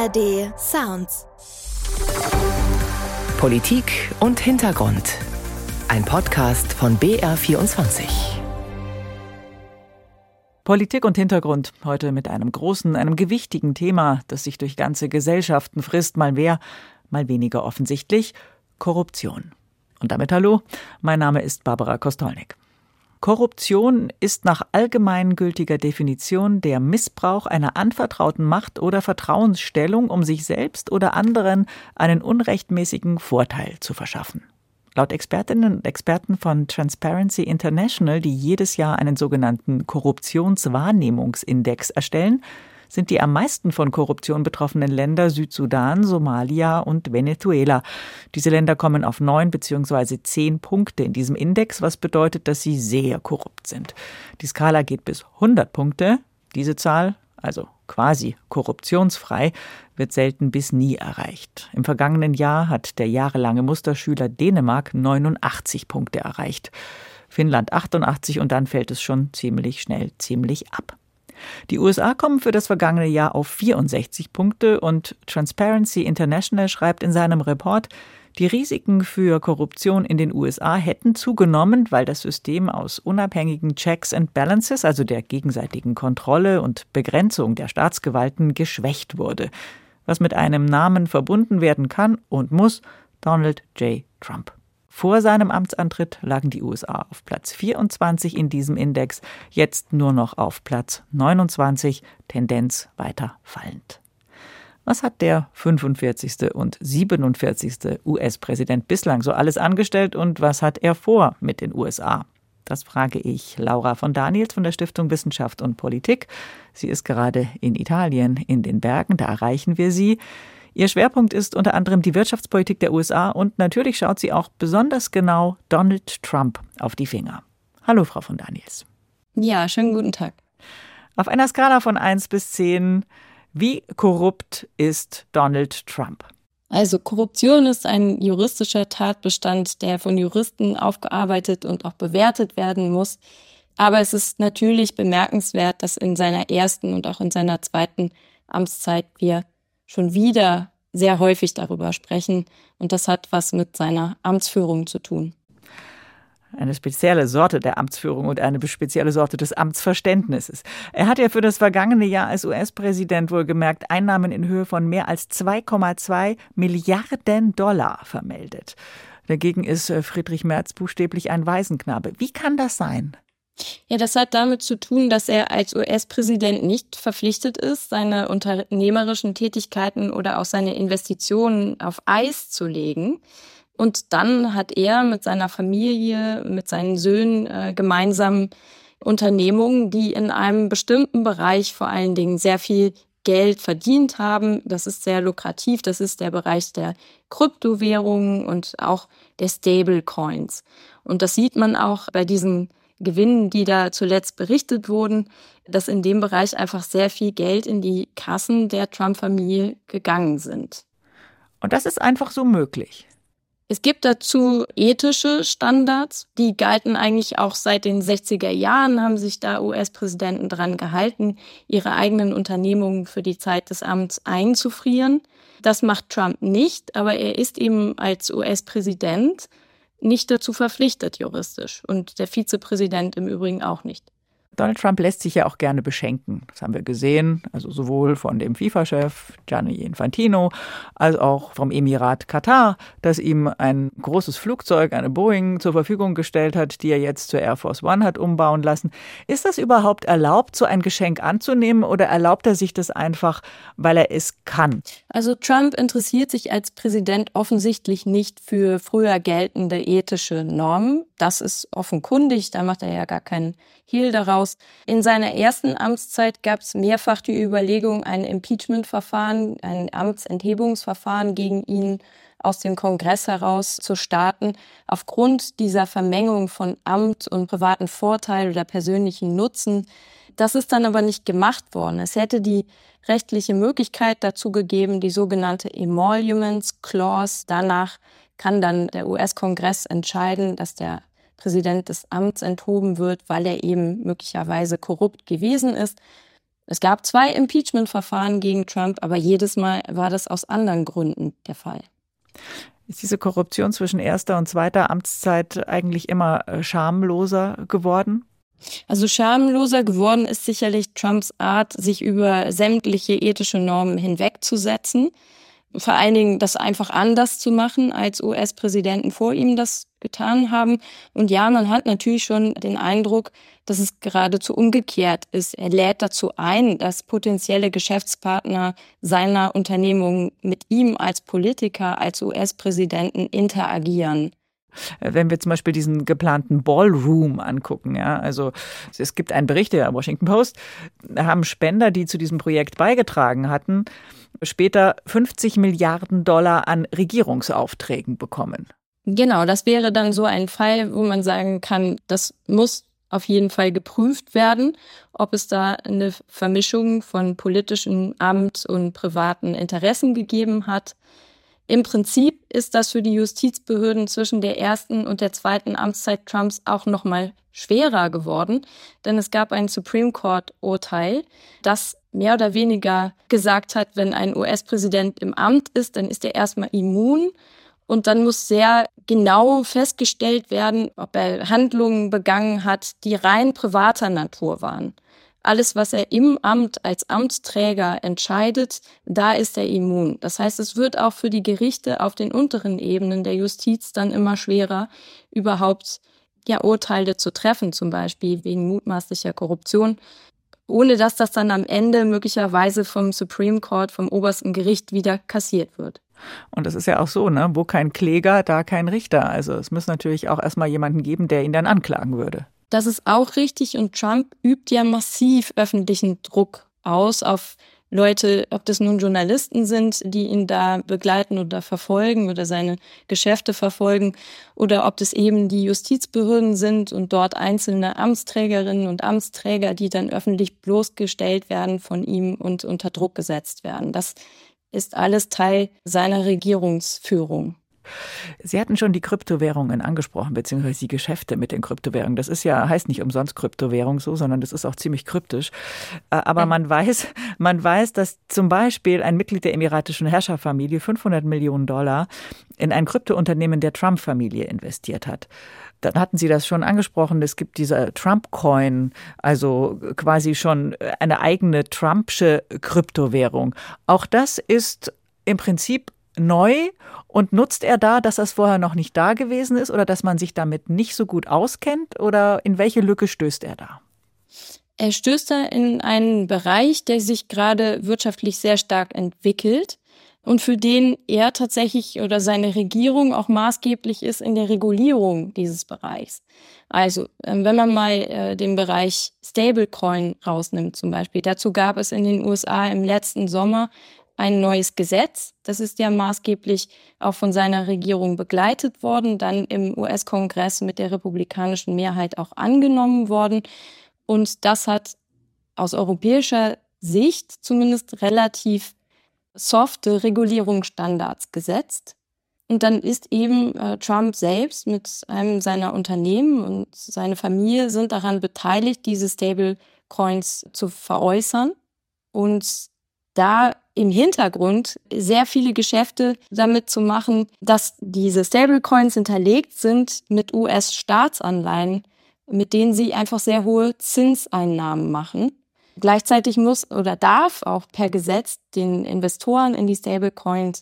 ARD Sounds. Politik und Hintergrund. Ein Podcast von BR24. Politik und Hintergrund heute mit einem gewichtigen Thema, das sich durch ganze Gesellschaften frisst, mal mehr, mal weniger offensichtlich: Korruption. Und damit hallo, mein Name ist Barbara Kostolnik. Korruption ist nach allgemeingültiger Definition der Missbrauch einer anvertrauten Macht oder Vertrauensstellung, um sich selbst oder anderen einen unrechtmäßigen Vorteil zu verschaffen. Laut Expertinnen und Experten von Transparency International, die jedes Jahr einen sogenannten Korruptionswahrnehmungsindex erstellen, sind die am meisten von Korruption betroffenen Länder Südsudan, Somalia und Venezuela. Diese Länder kommen auf 9 bzw. 10 Punkte in diesem Index, was bedeutet, dass sie sehr korrupt sind. Die Skala geht bis 100 Punkte. Diese Zahl, also quasi korruptionsfrei, wird selten bis nie erreicht. Im vergangenen Jahr hat der jahrelange Musterschüler Dänemark 89 Punkte erreicht, Finnland 88 und dann fällt es schon ziemlich schnell ziemlich ab. Die USA kommen für das vergangene Jahr auf 64 Punkte und Transparency International schreibt in seinem Report, die Risiken für Korruption in den USA hätten zugenommen, weil das System aus unabhängigen Checks and Balances, also der gegenseitigen Kontrolle und Begrenzung der Staatsgewalten, geschwächt wurde. Was mit einem Namen verbunden werden kann und muss: Donald J. Trump. Vor seinem Amtsantritt lagen die USA auf Platz 24 in diesem Index, jetzt nur noch auf Platz 29, Tendenz weiter fallend. Was hat der 45. und 47. US-Präsident bislang so alles angestellt und was hat er vor mit den USA? Das frage ich Laura von Daniels von der Stiftung Wissenschaft und Politik. Sie ist gerade in Italien, in den Bergen, da erreichen wir sie. Ihr Schwerpunkt ist unter anderem die Wirtschaftspolitik der USA und natürlich schaut sie auch besonders genau Donald Trump auf die Finger. Hallo, Frau von Daniels. Ja, schönen guten Tag. Auf einer Skala von 1 bis 10, wie korrupt ist Donald Trump? Also Korruption ist ein juristischer Tatbestand, der von Juristen aufgearbeitet und auch bewertet werden muss. Aber es ist natürlich bemerkenswert, dass in seiner ersten und auch in seiner zweiten Amtszeit wir schon wieder sehr häufig darüber sprechen. Und das hat was mit seiner Amtsführung zu tun. Eine spezielle Sorte der Amtsführung und eine spezielle Sorte des Amtsverständnisses. Er hat ja für das vergangene Jahr als US-Präsident wohlgemerkt Einnahmen in Höhe von mehr als 2,2 Milliarden Dollar vermeldet. Dagegen ist Friedrich Merz buchstäblich ein Waisenknabe. Wie kann das sein? Ja, das hat damit zu tun, dass er als US-Präsident nicht verpflichtet ist, seine unternehmerischen Tätigkeiten oder auch seine Investitionen auf Eis zu legen. Und dann hat er mit seiner Familie, mit seinen Söhnen gemeinsam Unternehmungen, die in einem bestimmten Bereich vor allen Dingen sehr viel Geld verdient haben. Das ist sehr lukrativ. Das ist der Bereich der Kryptowährungen und auch der Stablecoins. Und das sieht man auch bei diesen Gewinnen, die da zuletzt berichtet wurden, dass in dem Bereich einfach sehr viel Geld in die Kassen der Trump-Familie gegangen sind. Und das ist einfach so möglich? Es gibt dazu ethische Standards, die galten eigentlich auch seit den 60er Jahren, haben sich da US-Präsidenten dran gehalten, ihre eigenen Unternehmungen für die Zeit des Amts einzufrieren. Das macht Trump nicht, aber er ist eben als US-Präsident nicht dazu verpflichtet juristisch und der Vizepräsident im Übrigen auch nicht. Donald Trump lässt sich ja auch gerne beschenken. Das haben wir gesehen, also sowohl von dem FIFA-Chef Gianni Infantino als auch vom Emirat Katar, das ihm ein großes Flugzeug, eine Boeing, zur Verfügung gestellt hat, die er jetzt zur Air Force One hat umbauen lassen. Ist das überhaupt erlaubt, so ein Geschenk anzunehmen oder erlaubt er sich das einfach, weil er es kann? Also Trump interessiert sich als Präsident offensichtlich nicht für früher geltende ethische Normen. Das ist offenkundig, da macht er ja gar keinen Hehl daraus. In seiner ersten Amtszeit gab es mehrfach die Überlegung, ein Impeachment-Verfahren, ein Amtsenthebungsverfahren gegen ihn aus dem Kongress heraus zu starten, aufgrund dieser Vermengung von Amt und privaten Vorteil oder persönlichen Nutzen. Das ist dann aber nicht gemacht worden. Es hätte die rechtliche Möglichkeit dazu gegeben, die sogenannte Emoluments Clause. Danach kann dann der US-Kongress entscheiden, dass der Präsident des Amts enthoben wird, weil er eben möglicherweise korrupt gewesen ist. Es gab 2 Impeachment-Verfahren gegen Trump, aber jedes Mal war das aus anderen Gründen der Fall. Ist diese Korruption zwischen erster und zweiter Amtszeit eigentlich immer schamloser geworden? Also schamloser geworden ist sicherlich Trumps Art, sich über sämtliche ethische Normen hinwegzusetzen. Vor allen Dingen das einfach anders zu machen, als US-Präsidenten vor ihm das getan haben. Und ja, man hat natürlich schon den Eindruck, dass es geradezu umgekehrt ist. Er lädt dazu ein, dass potenzielle Geschäftspartner seiner Unternehmung mit ihm als Politiker, als US-Präsidenten interagieren. Wenn wir zum Beispiel diesen geplanten Ballroom angucken, ja, also es gibt einen Bericht der Washington Post, da haben Spender, die zu diesem Projekt beigetragen hatten, später $50 Milliarden an Regierungsaufträgen bekommen. Genau, das wäre dann so ein Fall, wo man sagen kann, das muss auf jeden Fall geprüft werden, ob es da eine Vermischung von politischem Amt und privaten Interessen gegeben hat. Im Prinzip ist das für die Justizbehörden zwischen der ersten und der zweiten Amtszeit Trumps auch noch mal schwerer geworden, denn es gab ein Supreme Court-Urteil, das mehr oder weniger gesagt hat, wenn ein US-Präsident im Amt ist, dann ist er erstmal immun und dann muss sehr genau festgestellt werden, ob er Handlungen begangen hat, die rein privater Natur waren. Alles, was er im Amt als Amtsträger entscheidet, da ist er immun. Das heißt, es wird auch für die Gerichte auf den unteren Ebenen der Justiz dann immer schwerer, überhaupt Urteile zu treffen, zum Beispiel wegen mutmaßlicher Korruption, ohne dass das dann am Ende möglicherweise vom Supreme Court, vom obersten Gericht wieder kassiert wird. Und das ist ja auch so, ne? Wo kein Kläger, da kein Richter. Also es muss natürlich auch erstmal jemanden geben, der ihn dann anklagen würde. Das ist auch richtig und Trump übt ja massiv öffentlichen Druck aus auf Leute, ob das nun Journalisten sind, die ihn da begleiten oder verfolgen oder seine Geschäfte verfolgen oder ob das eben die Justizbehörden sind und dort einzelne Amtsträgerinnen und Amtsträger, die dann öffentlich bloßgestellt werden von ihm und unter Druck gesetzt werden. Das ist alles Teil seiner Regierungsführung. Sie hatten schon die Kryptowährungen angesprochen, beziehungsweise die Geschäfte mit den Kryptowährungen. Das ist ja, heißt nicht umsonst Kryptowährung so, sondern das ist auch ziemlich kryptisch. Aber man weiß, dass zum Beispiel ein Mitglied der emiratischen Herrscherfamilie $500 Millionen in ein Kryptounternehmen der Trump-Familie investiert hat. Dann hatten Sie das schon angesprochen, es gibt diese Trump-Coin, also quasi schon eine eigene Trumpsche Kryptowährung. Auch das ist im Prinzip neu und nutzt er da, dass das vorher noch nicht da gewesen ist oder dass man sich damit nicht so gut auskennt oder in welche Lücke stößt er da? Er stößt da in einen Bereich, der sich gerade wirtschaftlich sehr stark entwickelt und für den er tatsächlich oder seine Regierung auch maßgeblich ist in der Regulierung dieses Bereichs. Also wenn man mal den Bereich Stablecoin rausnimmt zum Beispiel, dazu gab es in den USA im letzten Sommer ein neues Gesetz. Das ist ja maßgeblich auch von seiner Regierung begleitet worden, dann im US-Kongress mit der republikanischen Mehrheit auch angenommen worden. Und das hat aus europäischer Sicht zumindest relativ softe Regulierungsstandards gesetzt. Und dann ist eben Trump selbst mit einem seiner Unternehmen und seine Familie sind daran beteiligt, diese Stablecoins zu veräußern und da im Hintergrund sehr viele Geschäfte damit zu machen, dass diese Stablecoins hinterlegt sind mit US-Staatsanleihen, mit denen sie einfach sehr hohe Zinseinnahmen machen. Gleichzeitig muss oder darf auch per Gesetz den Investoren in die Stablecoins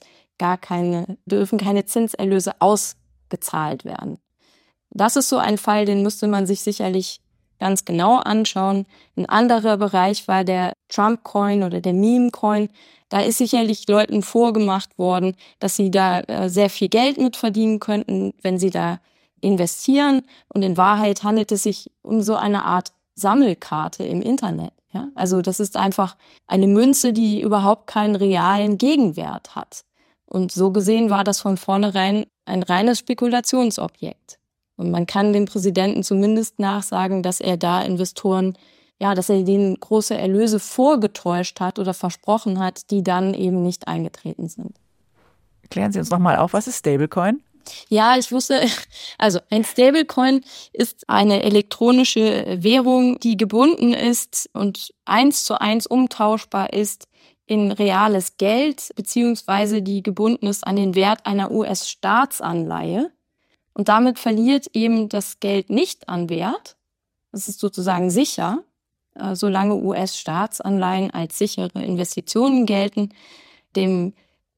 dürfen keine Zinserlöse ausgezahlt werden. Das ist so ein Fall, den müsste man sich sicherlich ganz genau anschauen. Ein anderer Bereich war der Trump-Coin oder der Meme-Coin. Da ist sicherlich Leuten vorgemacht worden, dass sie da sehr viel Geld mit verdienen könnten, wenn sie da investieren. Und in Wahrheit handelt es sich um so eine Art Sammelkarte im Internet. Ja? Also das ist einfach eine Münze, die überhaupt keinen realen Gegenwert hat. Und so gesehen war das von vornherein ein reines Spekulationsobjekt. Und man kann dem Präsidenten zumindest nachsagen, dass er da Investoren, dass er denen große Erlöse vorgetäuscht hat oder versprochen hat, die dann eben nicht eingetreten sind. Klären Sie uns nochmal auf, was ist Stablecoin? Ja, ich wusste, also ein Stablecoin ist eine elektronische Währung, die gebunden ist und 1:1 umtauschbar ist in reales Geld, beziehungsweise die gebunden ist an den Wert einer US-Staatsanleihe. Und damit verliert eben das Geld nicht an Wert. Das ist sozusagen sicher, solange US-Staatsanleihen als sichere Investitionen gelten. Dem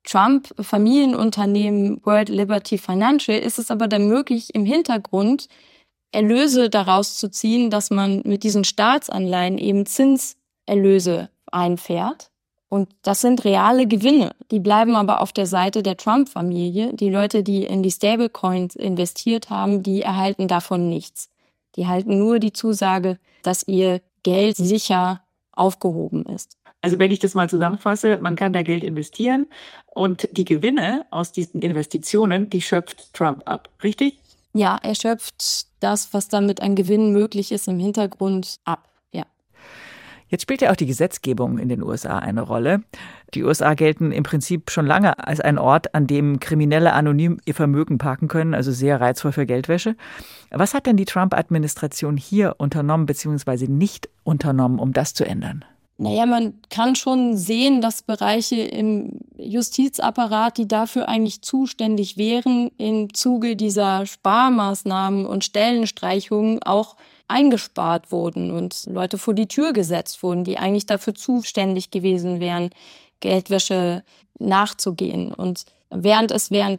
Trump-Familienunternehmen World Liberty Financial ist es aber dann möglich, im Hintergrund Erlöse daraus zu ziehen, dass man mit diesen Staatsanleihen eben Zinserlöse einfährt. Und das sind reale Gewinne. Die bleiben aber auf der Seite der Trump-Familie. Die Leute, die in die Stablecoins investiert haben, die erhalten davon nichts. Die erhalten nur die Zusage, dass ihr Geld sicher aufgehoben ist. Also wenn ich das mal zusammenfasse, man kann da Geld investieren und die Gewinne aus diesen Investitionen, die schöpft Trump ab, richtig? Ja, er schöpft das, was damit an Gewinnen möglich ist, im Hintergrund ab, ja. Jetzt spielt ja auch die Gesetzgebung in den USA eine Rolle. Die USA gelten im Prinzip schon lange als ein Ort, an dem Kriminelle anonym ihr Vermögen parken können, also sehr reizvoll für Geldwäsche. Was hat denn die Trump-Administration hier unternommen bzw. nicht unternommen, um das zu ändern? Naja, man kann schon sehen, dass Bereiche im Justizapparat, die dafür eigentlich zuständig wären, im Zuge dieser Sparmaßnahmen und Stellenstreichungen auch eingespart wurden und Leute vor die Tür gesetzt wurden, die eigentlich dafür zuständig gewesen wären, Geldwäsche nachzugehen. Und während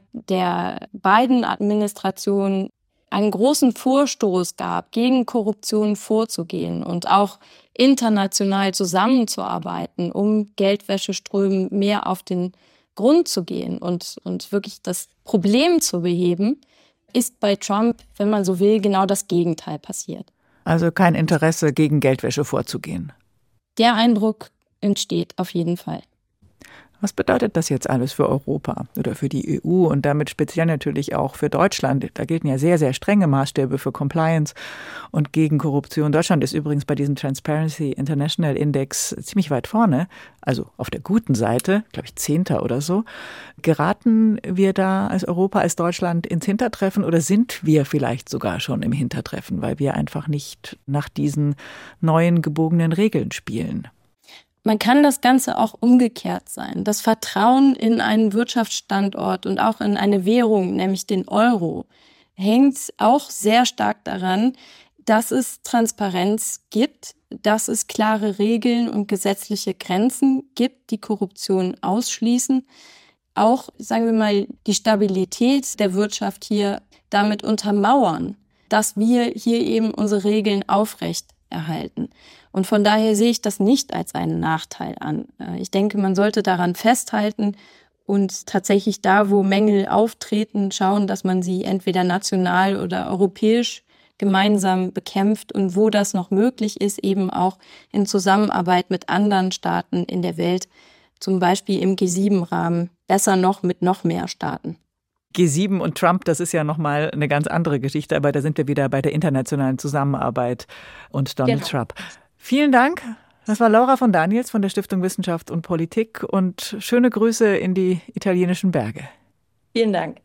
der Biden-Administration einen großen Vorstoß gab, gegen Korruption vorzugehen und auch international zusammenzuarbeiten, um Geldwäscheströmen mehr auf den Grund zu gehen und wirklich das Problem zu beheben, ist bei Trump, wenn man so will, genau das Gegenteil passiert. Also kein Interesse, gegen Geldwäsche vorzugehen. Der Eindruck entsteht auf jeden Fall. Was bedeutet das jetzt alles für Europa oder für die EU und damit speziell natürlich auch für Deutschland? Da gelten ja sehr, sehr strenge Maßstäbe für Compliance und gegen Korruption. Deutschland ist übrigens bei diesem Transparency International Index ziemlich weit vorne, also auf der guten Seite, glaube ich 10. oder so. Geraten wir da als Europa, als Deutschland ins Hintertreffen oder sind wir vielleicht sogar schon im Hintertreffen, weil wir einfach nicht nach diesen neuen gebogenen Regeln spielen? Man kann das Ganze auch umgekehrt sein. Das Vertrauen in einen Wirtschaftsstandort und auch in eine Währung, nämlich den Euro, hängt auch sehr stark daran, dass es Transparenz gibt, dass es klare Regeln und gesetzliche Grenzen gibt, die Korruption ausschließen. Auch, sagen wir mal, die Stabilität der Wirtschaft hier damit untermauern, dass wir hier eben unsere Regeln aufrechterhalten. Und von daher sehe ich das nicht als einen Nachteil an. Ich denke, man sollte daran festhalten und tatsächlich da, wo Mängel auftreten, schauen, dass man sie entweder national oder europäisch gemeinsam bekämpft und wo das noch möglich ist, eben auch in Zusammenarbeit mit anderen Staaten in der Welt, zum Beispiel im G7-Rahmen, besser noch mit noch mehr Staaten. G7 und Trump, das ist ja nochmal eine ganz andere Geschichte, aber da sind wir wieder bei der internationalen Zusammenarbeit und Donald Trump. Vielen Dank. Das war Laura von Daniels von der Stiftung Wissenschaft und Politik und schöne Grüße in die italienischen Berge. Vielen Dank.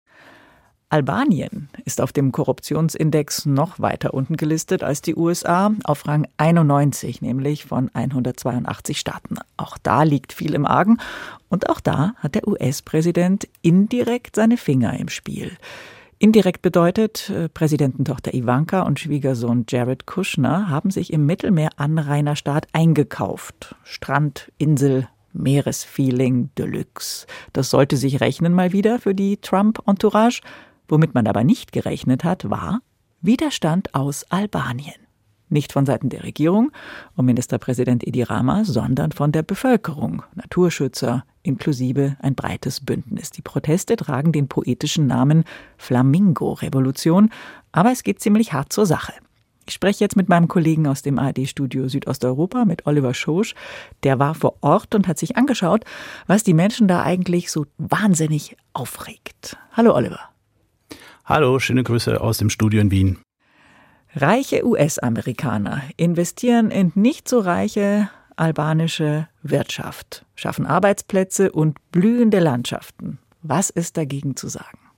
Albanien ist auf dem Korruptionsindex noch weiter unten gelistet als die USA, auf Rang 91, nämlich von 182 Staaten. Auch da liegt viel im Argen und auch da hat der US-Präsident indirekt seine Finger im Spiel. Indirekt bedeutet, Präsidententochter Ivanka und Schwiegersohn Jared Kushner haben sich im Mittelmeer-Anrainerstaat eingekauft. Strand, Insel, Meeresfeeling Deluxe. Das sollte sich rechnen mal wieder für die Trump-Entourage. Womit man aber nicht gerechnet hat, war Widerstand aus Albanien. Nicht von Seiten der Regierung und Ministerpräsident Edi Rama, sondern von der Bevölkerung, Naturschützer, inklusive ein breites Bündnis. Die Proteste tragen den poetischen Namen Flamingo-Revolution, aber es geht ziemlich hart zur Sache. Ich spreche jetzt mit meinem Kollegen aus dem ARD-Studio Südosteuropa, mit Oliver Schosch. Der war vor Ort und hat sich angeschaut, was die Menschen da eigentlich so wahnsinnig aufregt. Hallo Oliver. Hallo, schöne Grüße aus dem Studio in Wien. Reiche US-Amerikaner investieren in nicht so reiche albanische Wirtschaft, schaffen Arbeitsplätze und blühende Landschaften. Was ist dagegen zu sagen?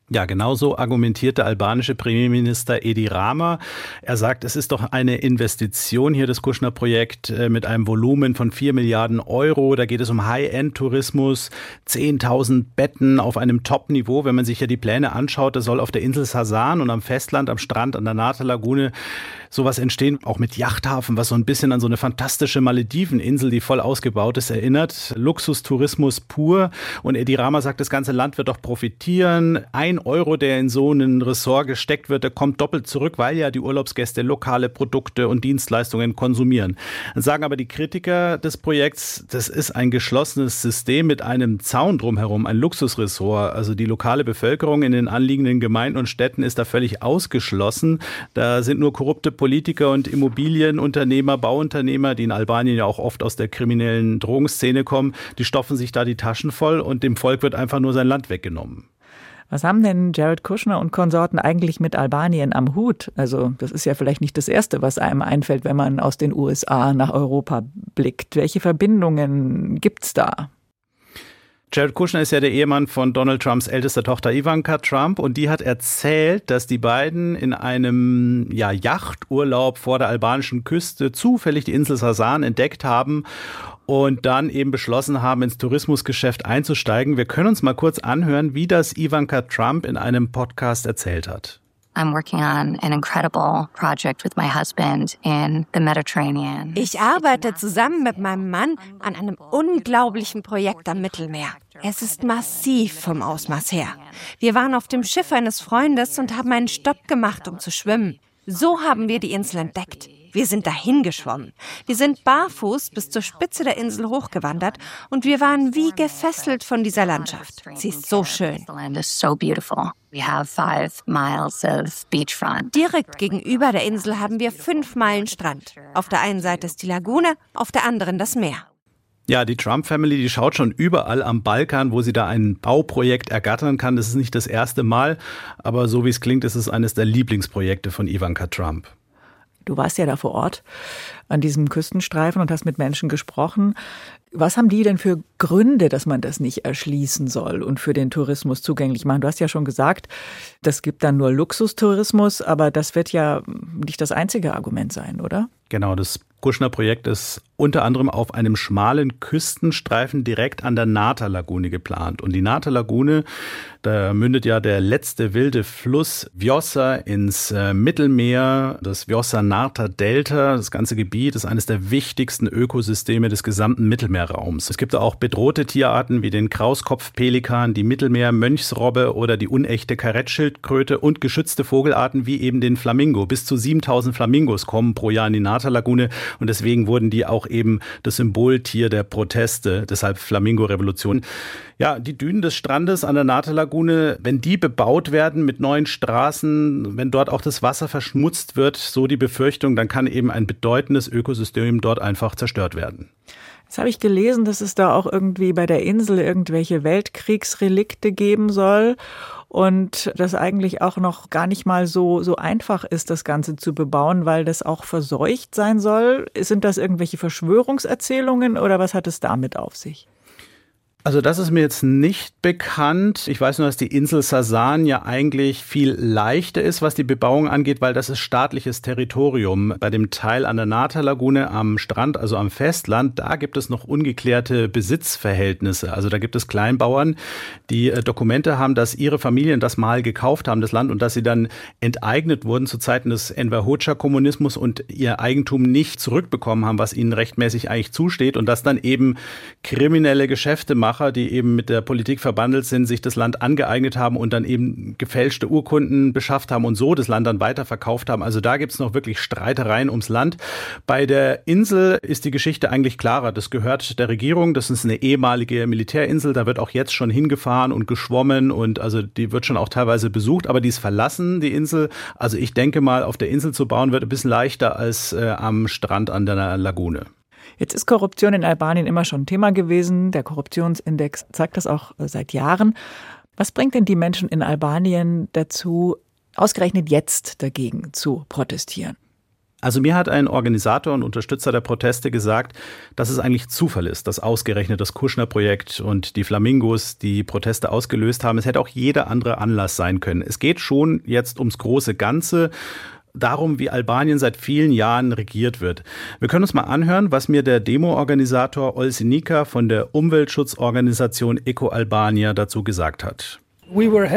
Ja, genauso argumentiert der albanische Premierminister Edi Rama. Er sagt, es ist doch eine Investition hier, das Kushner-Projekt, mit einem Volumen von 4 Milliarden Euro. Da geht es um High-End-Tourismus, 10.000 Betten auf einem Top-Niveau. Wenn man sich ja die Pläne anschaut, da soll auf der Insel Sasan und am Festland, am Strand, an der Nata-Lagune sowas entstehen, auch mit Yachthafen, was so ein bisschen an so eine fantastische Malediveninsel, die voll ausgebaut ist, erinnert. Luxustourismus pur. Und Edi Rama sagt, das ganze Land wird doch profitieren. 1 Euro, der in so einen Ressort gesteckt wird, der kommt doppelt zurück, weil ja die Urlaubsgäste lokale Produkte und Dienstleistungen konsumieren. Dann sagen aber die Kritiker des Projekts, das ist ein geschlossenes System mit einem Zaun drumherum, ein Luxusressort. Also die lokale Bevölkerung in den anliegenden Gemeinden und Städten ist da völlig ausgeschlossen. Da sind nur korrupte Politiker und Immobilienunternehmer, Bauunternehmer, die in Albanien ja auch oft aus der kriminellen Drogenszene kommen, die stopfen sich da die Taschen voll und dem Volk wird einfach nur sein Land weggenommen. Was haben denn Jared Kushner und Konsorten eigentlich mit Albanien am Hut? Also das ist ja vielleicht nicht das Erste, was einem einfällt, wenn man aus den USA nach Europa blickt. Welche Verbindungen gibt's da? Jared Kushner ist ja der Ehemann von Donald Trumps ältester Tochter Ivanka Trump und die hat erzählt, dass die beiden in einem Yachturlaub vor der albanischen Küste zufällig die Insel Sasan entdeckt haben und dann eben beschlossen haben, ins Tourismusgeschäft einzusteigen. Wir können uns mal kurz anhören, wie das Ivanka Trump in einem Podcast erzählt hat. I'm working on an incredible project with my husband in the Mediterranean. Ich arbeite zusammen mit meinem Mann an einem unglaublichen Projekt am Mittelmeer. Es ist massiv vom Ausmaß her. Wir waren auf dem Schiff eines Freundes und haben einen Stopp gemacht, um zu schwimmen. So haben wir die Insel entdeckt. Wir sind dahin geschwommen. Wir sind barfuß bis zur Spitze der Insel hochgewandert und wir waren wie gefesselt von dieser Landschaft. Sie ist so schön. Direkt gegenüber der Insel haben wir 5 Meilen Strand. Auf der einen Seite ist die Lagune, auf der anderen das Meer. Ja, die Trump-Family, die schaut schon überall am Balkan, wo sie da ein Bauprojekt ergattern kann. Das ist nicht das erste Mal, aber so wie es klingt, ist es eines der Lieblingsprojekte von Ivanka Trump. Du warst ja da vor Ort an diesem Küstenstreifen und hast mit Menschen gesprochen. Was haben die denn für Gründe, dass man das nicht erschließen soll und für den Tourismus zugänglich machen? Du hast ja schon gesagt, das gibt dann nur Luxustourismus, aber das wird ja nicht das einzige Argument sein, oder? Genau, das Kushner-Projekt ist unter anderem auf einem schmalen Küstenstreifen direkt an der Nata-Lagune geplant. Und die Nata-Lagune, da mündet ja der letzte wilde Fluss Vjosa ins Mittelmeer, das Vjosa-Narta-Delta. Das ganze Gebiet ist eines der wichtigsten Ökosysteme des gesamten Mittelmeerraums. Es gibt da auch bedrohte Tierarten wie den Krauskopfpelikan, die Mittelmeer-Mönchsrobbe oder die unechte Karettschildkröte und geschützte Vogelarten wie eben den Flamingo. Bis zu 7.000 Flamingos kommen pro Jahr in die Nata-Lagune und deswegen wurden die auch eben das Symboltier der Proteste, deshalb Flamingo-Revolution. Ja, die Dünen des Strandes an der Nata-Lagune, wenn die bebaut werden mit neuen Straßen, wenn dort auch das Wasser verschmutzt wird, so die Befürchtung, dann kann eben ein bedeutendes Ökosystem dort einfach zerstört werden. Jetzt habe ich gelesen, dass es da auch irgendwie bei der Insel irgendwelche Weltkriegsrelikte geben soll und das eigentlich auch noch gar nicht mal so einfach ist, das Ganze zu bebauen, weil das auch verseucht sein soll. Sind das irgendwelche Verschwörungserzählungen oder was hat es damit auf sich? Also das ist mir jetzt nicht bekannt. Ich weiß nur, dass die Insel Sasan ja eigentlich viel leichter ist, was die Bebauung angeht, weil das ist staatliches Territorium. Bei dem Teil an der Nata-Lagune am Strand, also am Festland, da gibt es noch ungeklärte Besitzverhältnisse. Also da gibt es Kleinbauern, die Dokumente haben, dass ihre Familien das mal gekauft haben, das Land, und dass sie dann enteignet wurden zu Zeiten des Enver Hoxha-Kommunismus und ihr Eigentum nicht zurückbekommen haben, was ihnen rechtmäßig eigentlich zusteht, und dass dann eben kriminelle Geschäftemacher, die eben mit der Politik verbandelt sind, sich das Land angeeignet haben und dann eben gefälschte Urkunden beschafft haben und so das Land dann weiterverkauft haben. Also da gibt es noch wirklich Streitereien ums Land. Bei der Insel ist die Geschichte eigentlich klarer. Das gehört der Regierung. Das ist eine ehemalige Militärinsel. Da wird auch jetzt schon hingefahren und geschwommen und also die wird schon auch teilweise besucht. Aber die ist verlassen, die Insel. Also ich denke mal, auf der Insel zu bauen wird ein bisschen leichter als am Strand an der Lagune. Jetzt ist Korruption in Albanien immer schon ein Thema gewesen. Der Korruptionsindex zeigt das auch seit Jahren. Was bringt denn die Menschen in Albanien dazu, ausgerechnet jetzt dagegen zu protestieren? Also mir hat ein Organisator und Unterstützer der Proteste gesagt, dass es eigentlich Zufall ist, dass ausgerechnet das Kushner-Projekt und die Flamingos die Proteste ausgelöst haben. Es hätte auch jeder andere Anlass sein können. Es geht schon jetzt ums große Ganze, darum, wie Albanien seit vielen Jahren regiert wird. Wir können uns mal anhören, was mir der Demo-Organisator Olsi Nika von der Umweltschutzorganisation Eco Albania dazu gesagt hat. Wir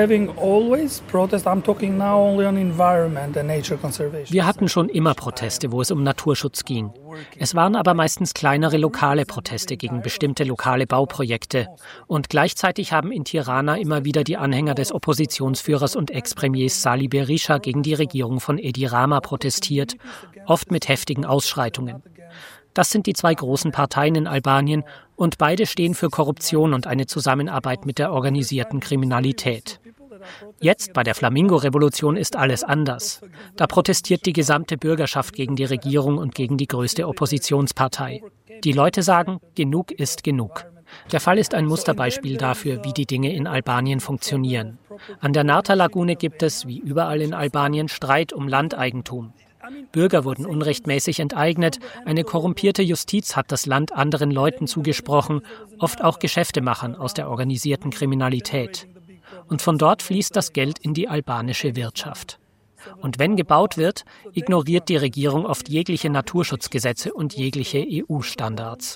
hatten schon immer Proteste, wo es um Naturschutz ging. Es waren aber meistens kleinere lokale Proteste gegen bestimmte lokale Bauprojekte. Und gleichzeitig haben in Tirana immer wieder die Anhänger des Oppositionsführers und Ex-Premiers Sali Berisha gegen die Regierung von Edi Rama protestiert, oft mit heftigen Ausschreitungen. Das sind die zwei großen Parteien in Albanien und beide stehen für Korruption und eine Zusammenarbeit mit der organisierten Kriminalität. Jetzt bei der Flamingo-Revolution ist alles anders. Da protestiert die gesamte Bürgerschaft gegen die Regierung und gegen die größte Oppositionspartei. Die Leute sagen, genug ist genug. Der Fall ist ein Musterbeispiel dafür, wie die Dinge in Albanien funktionieren. An der Narta-Lagune gibt es, wie überall in Albanien, Streit um Landeigentum. Bürger wurden unrechtmäßig enteignet, eine korrumpierte Justiz hat das Land anderen Leuten zugesprochen, oft auch Geschäftemachern aus der organisierten Kriminalität. Und von dort fließt das Geld in die albanische Wirtschaft. Und wenn gebaut wird, ignoriert die Regierung oft jegliche Naturschutzgesetze und jegliche EU-Standards.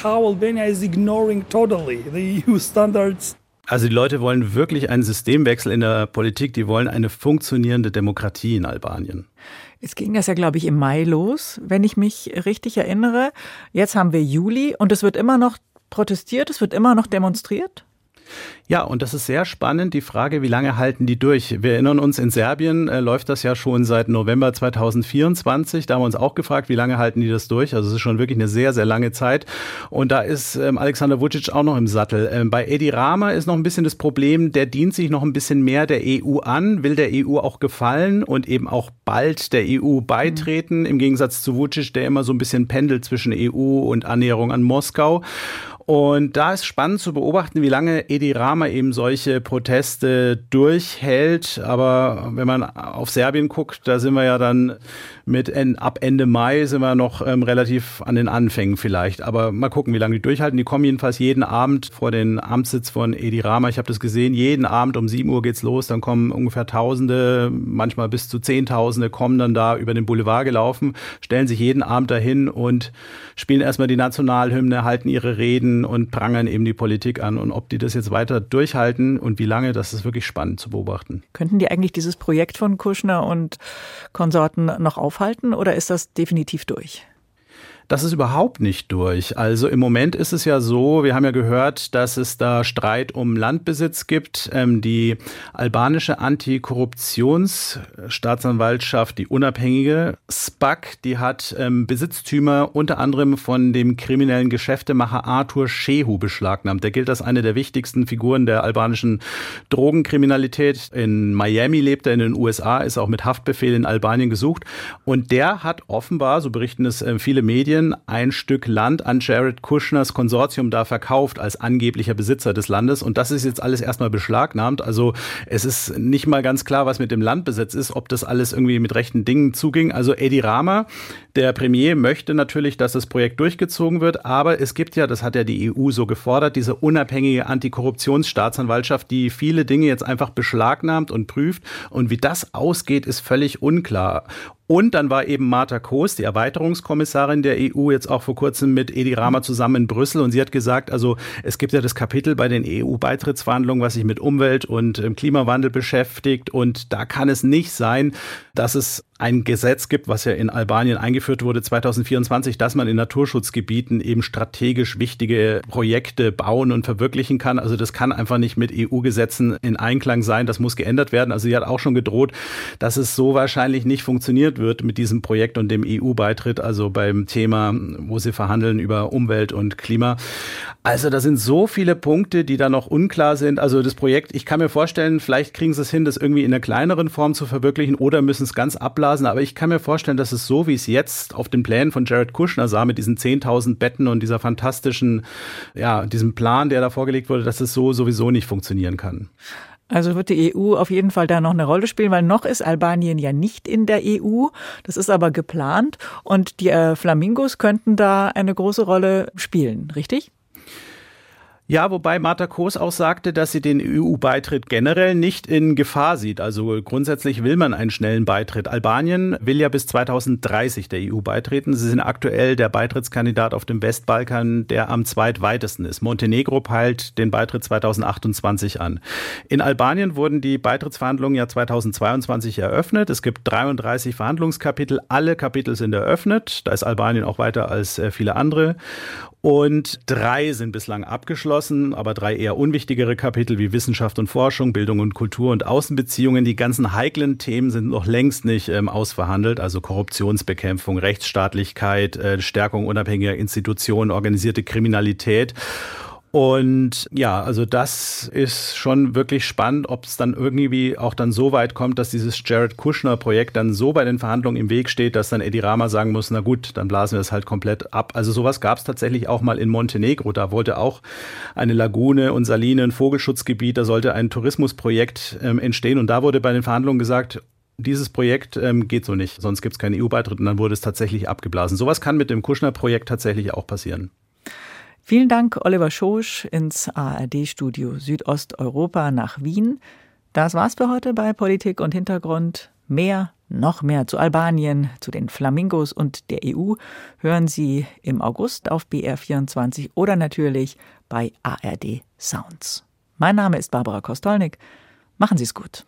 Also die Leute wollen wirklich einen Systemwechsel in der Politik, die wollen eine funktionierende Demokratie in Albanien. Jetzt ging das ja, glaube ich, im Mai los, wenn ich mich richtig erinnere. Jetzt haben wir Juli und es wird immer noch protestiert, es wird immer noch demonstriert? Ja, und das ist sehr spannend, die Frage, wie lange halten die durch? Wir erinnern uns, in Serbien läuft das ja schon seit November 2024. Da haben wir uns auch gefragt, wie lange halten die das durch? Also es ist schon wirklich eine sehr, sehr lange Zeit. Und da ist Alexander Vučić auch noch im Sattel. Bei Edi Rama ist noch ein bisschen das Problem, der dient sich noch ein bisschen mehr der EU an, will der EU auch gefallen und eben auch bald der EU beitreten, im Gegensatz zu Vučić, der immer so ein bisschen pendelt zwischen EU und Annäherung an Moskau. Und da ist spannend zu beobachten, wie lange Edi Rama eben solche Proteste durchhält. Aber wenn man auf Serbien guckt, da sind wir ja dann ab Ende Mai sind wir noch relativ an den Anfängen vielleicht. Aber mal gucken, wie lange die durchhalten. Die kommen jedenfalls jeden Abend vor den Amtssitz von Edi Rama. Ich habe das gesehen, jeden Abend um 7 Uhr geht's los. Dann kommen ungefähr Tausende, manchmal bis zu Zehntausende, kommen dann da über den Boulevard gelaufen, stellen sich jeden Abend dahin und spielen erstmal die Nationalhymne, halten ihre Reden und prangern eben die Politik an. Und ob die das jetzt weiter durchhalten und wie lange, das ist wirklich spannend zu beobachten. Könnten die eigentlich dieses Projekt von Kushner und Konsorten noch aufhalten oder ist das definitiv durch? Das ist überhaupt nicht durch. Also im Moment ist es ja so, wir haben ja gehört, dass es da Streit um Landbesitz gibt. Die albanische Antikorruptionsstaatsanwaltschaft, die unabhängige SPAC, die hat Besitztümer unter anderem von dem kriminellen Geschäftemacher Artur Shehu beschlagnahmt. Der gilt als eine der wichtigsten Figuren der albanischen Drogenkriminalität. In Miami lebt er, in den USA, ist auch mit Haftbefehl in Albanien gesucht. Und der hat offenbar, so berichten es viele Medien, ein Stück Land an Jared Kushners Konsortium da verkauft als angeblicher Besitzer des Landes. Und das ist jetzt alles erstmal beschlagnahmt. Also es ist nicht mal ganz klar, was mit dem Landbesitz ist, ob das alles irgendwie mit rechten Dingen zuging. Also Edi Rama, der Premier, möchte natürlich, dass das Projekt durchgezogen wird. Aber es gibt ja, das hat ja die EU so gefordert, diese unabhängige Antikorruptionsstaatsanwaltschaft, die viele Dinge jetzt einfach beschlagnahmt und prüft. Und wie das ausgeht, ist völlig unklar. Und dann war eben Marta Koos, die Erweiterungskommissarin der EU, jetzt auch vor kurzem mit Edi Rama zusammen in Brüssel. Und sie hat gesagt, also es gibt ja das Kapitel bei den EU-Beitrittsverhandlungen, was sich mit Umwelt und Klimawandel beschäftigt. Und da kann es nicht sein, dass es ein Gesetz gibt, was ja in Albanien eingeführt wurde 2024, dass man in Naturschutzgebieten eben strategisch wichtige Projekte bauen und verwirklichen kann. Also das kann einfach nicht mit EU-Gesetzen in Einklang sein. Das muss geändert werden. Also sie hat auch schon gedroht, dass es so wahrscheinlich nicht funktioniert wird mit diesem Projekt und dem EU-Beitritt, also beim Thema, wo sie verhandeln über Umwelt und Klima. Also da sind so viele Punkte, die da noch unklar sind. Also das Projekt, ich kann mir vorstellen, vielleicht kriegen sie es hin, das irgendwie in einer kleineren Form zu verwirklichen oder müssen es ganz abblasen. Aber ich kann mir vorstellen, dass es so, wie es jetzt auf den Plänen von Jared Kushner sah, mit diesen 10.000 Betten und dieser fantastischen, ja, diesem Plan, der da vorgelegt wurde, dass es so sowieso nicht funktionieren kann. Also wird die EU auf jeden Fall da noch eine Rolle spielen, weil noch ist Albanien ja nicht in der EU. Das ist aber geplant und die Flamingos könnten da eine große Rolle spielen, richtig? Ja, wobei Marta Koos auch sagte, dass sie den EU-Beitritt generell nicht in Gefahr sieht. Also grundsätzlich will man einen schnellen Beitritt. Albanien will ja bis 2030 der EU beitreten. Sie sind aktuell der Beitrittskandidat auf dem Westbalkan, der am zweitweitesten ist. Montenegro peilt den Beitritt 2028 an. In Albanien wurden die Beitrittsverhandlungen ja 2022 eröffnet. Es gibt 33 Verhandlungskapitel. Alle Kapitel sind eröffnet. Da ist Albanien auch weiter als viele andere. Und 3 sind bislang abgeschlossen, aber 3 eher unwichtigere Kapitel wie Wissenschaft und Forschung, Bildung und Kultur und Außenbeziehungen. Die ganzen heiklen Themen sind noch längst nicht ausverhandelt, also Korruptionsbekämpfung, Rechtsstaatlichkeit, Stärkung unabhängiger Institutionen, organisierte Kriminalität. Und ja, also das ist schon wirklich spannend, ob es dann irgendwie auch dann so weit kommt, dass dieses Jared Kushner-Projekt dann so bei den Verhandlungen im Weg steht, dass dann Edi Rama sagen muss, na gut, dann blasen wir es halt komplett ab. Also sowas gab es tatsächlich auch mal in Montenegro. Da wollte auch eine Lagune und Saline, ein Vogelschutzgebiet, da sollte ein Tourismusprojekt entstehen. Und da wurde bei den Verhandlungen gesagt, dieses Projekt geht so nicht, sonst gibt es keinen EU-Beitritt. Und dann wurde es tatsächlich abgeblasen. Sowas kann mit dem Kushner-Projekt tatsächlich auch passieren. Vielen Dank, Oliver Schosch, ins ARD-Studio Südosteuropa nach Wien. Das war's für heute bei Politik und Hintergrund. Noch mehr zu Albanien, zu den Flamingos und der EU hören Sie im August auf BR24 oder natürlich bei ARD Sounds. Mein Name ist Barbara Kostolnik. Machen Sie es gut.